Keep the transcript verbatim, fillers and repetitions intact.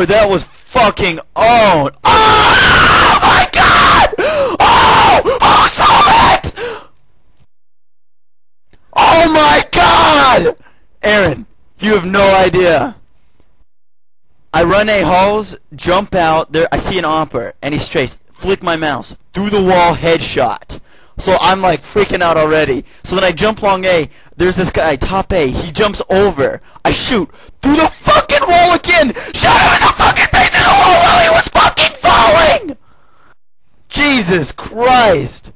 Dude, that was fucking owned. Oh my god! Oh! Who saw it? Oh my god! Aaron, you have no idea. I run a halls, jump out, there I see an omper, and he straight, flick my mouse, through the wall headshot. So I'm like freaking out already. So then I jump long A, there's this guy, top A, he jumps over. I shoot, through the fucking wall again! Shot him in the fucking face of the wall while he was fucking falling! Jesus Christ!